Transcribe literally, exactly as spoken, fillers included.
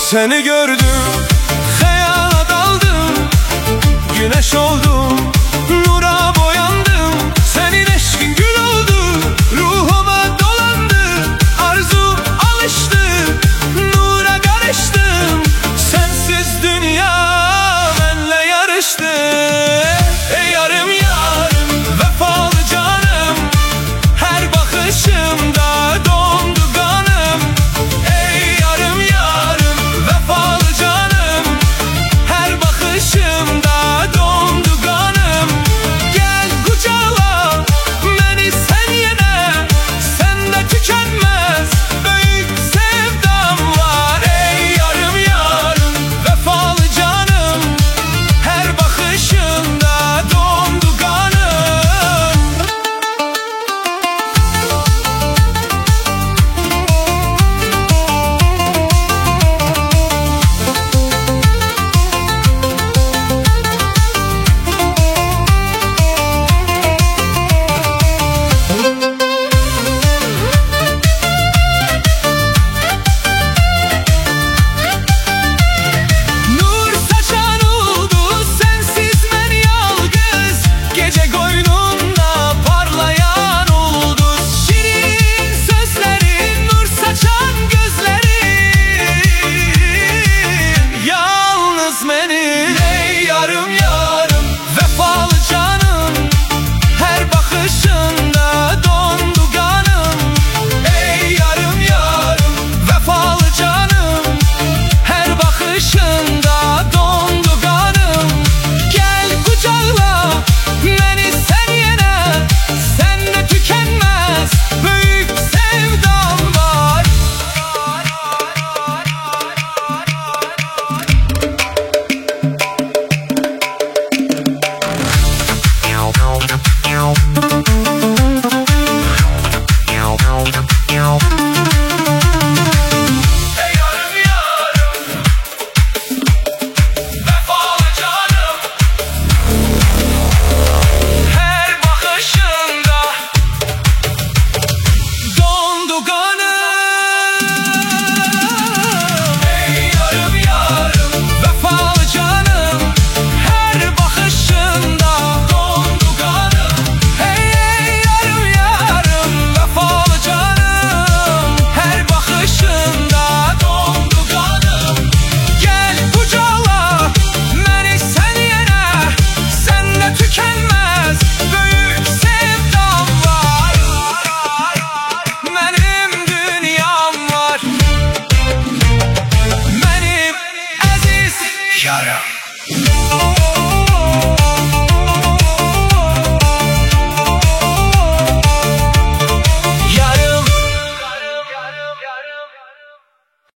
Seni gördüm, hayala daldım, güneş oldum, nura boyandım. Senin eşkin gül oldu, ruhuma dolandı, arzum alıştı, nura karıştım. Sensiz dünya benle yarıştı. Ey yarım yarım, vefalı canım, her bakışımda dondu kanım. Ey yarım yarım, vefalı canım, her bakışımda dondu kanım. Gel kucağıma beni sen yine, sende tükenmez büyük sevdam var. Ey yarım yarım, vefalı canım, her bakışımda dondu kanım. Nur saçan oldu sensiz men yalgız, gece koynumda parlayan oldu. Şirin sözlerin, nur saçan gözlerin, yalnız benim. Ey yarım yarım, vefalı canım, her bakışında dondu kanım. Ey yarım yarım, vefalı canım, her bakışında dondu kanım. Gel kucağıma beni sen yine, sende tükenmez büyük sevdam var. Ey yarım yarım, vefalı canım, her bakışında dondu kanım. Ey yarım yarım, vefalı canım, her bakışında dondu kanım. Hey ey yarım yarım, vefalı canım, her bakışında dondu kanım. Gel kucağıma beni sen yine, sende tükenmez büyük sevdam var. Benim dünyam var, benim aziz yarım.